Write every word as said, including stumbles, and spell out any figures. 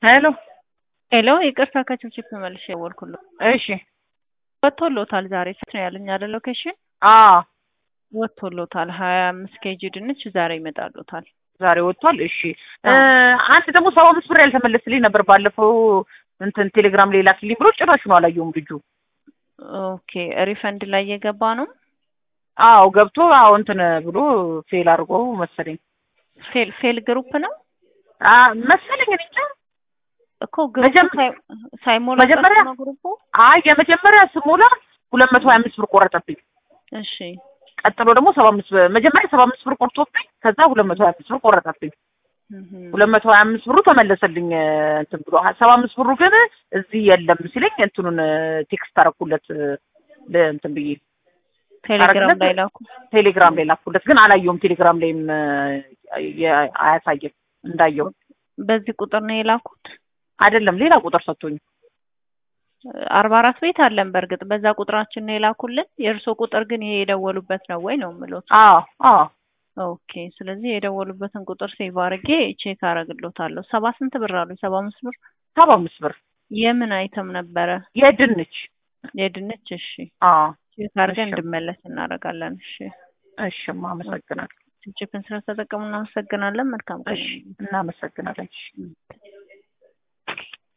ሄሎ ሄሎ ይቅርታ ከችፕ መልሼ ደወልኩልህ። እሺ ወጥቶሎታል ዛሬ ስንት ነው ያለኝ አይደል? ሎኬሽን አዎ ወጥቶሎታል ሀያ አምስት ኬጂ ድንች ዛሬ ይመጣሉታል። ዛሬ ወጥቷል። እሺ አንድ ደግሞ ሰባ አምስት ብር ያልተመለስልኝ ነበር ባለፈው እንትን ቴሌግራም ላይ ላክልኝ ብሎ ጭራሽ ነው አላየሁም ልጁ። ኦኬ ሪፈንድ ላይ የገባ ነው? አዎ ገብቶ አዎ እንትን ብሎ ፌል አድርጎ መሰለኝ። ፌል ፌል ግሩፕ ነው አ መሰለኝ እኔ እንጃ እኮ ግሩፕ ሳይሞላ መጀመሪያ ነው ግሩፑ። አይ የመጀመሪያ ስሞላ ሁለት መቶ ሀያ አምስት ብር ቆረጠብኝ። እሺ ቀጥሎ ደግሞ ሰባ አምስት መጀመሪያ ሰባ አምስት ብር ቆርጦብኝ ከዛ ሁለት መቶ ሀያ አምስት ብር ቆረጠብኝ። ሁለት መቶ ሀያ አምስት ብሩ ተመለሰልኝ እንትን ብሎ ሰባ አምስት ብሩ ግን እዚህ የለም ሲለኝ እንትኑን ቴክስት አደረኩለት እንትን ብዬ ቴሌግራም ላይ ላኩ። ቴሌግራም ላይ ላኩለት ግን አላየሁም። ቴሌግራም ላይም አያሳየም እንዳየው። በዚህ ቁጥር ነው የላኩት አይደለም ሌላ ቁጥር ሰጥቶኝ አርባ አራት ቤት አለን። በእርግጥ በዛ ቁጥራችን ነው የላኩልን። የእርሶ ቁጥር ግን ይሄ የደወሉበት ነው ወይ ነው የምለው? አዎ አዎ ኦኬ። ስለዚህ የደወሉበትን ቁጥር ሴቭ አድርጌ ቼክ አደርግልዎታለሁ። ሰባ ስንት ብር አሉ? ሰባ አምስት ብር ሰባ አምስት ብር የምን አይተም ነበረ? የድንች የድንች። እሺ አዎ ቼክ አድርገን እንድመለስ እናደርጋለን። እሺ እሺ አመሰግናለሁ። ቺፕን ስለተጠቀሙ እናመሰግናለን። መልካም ቀን። እሺ እናመሰግናለን።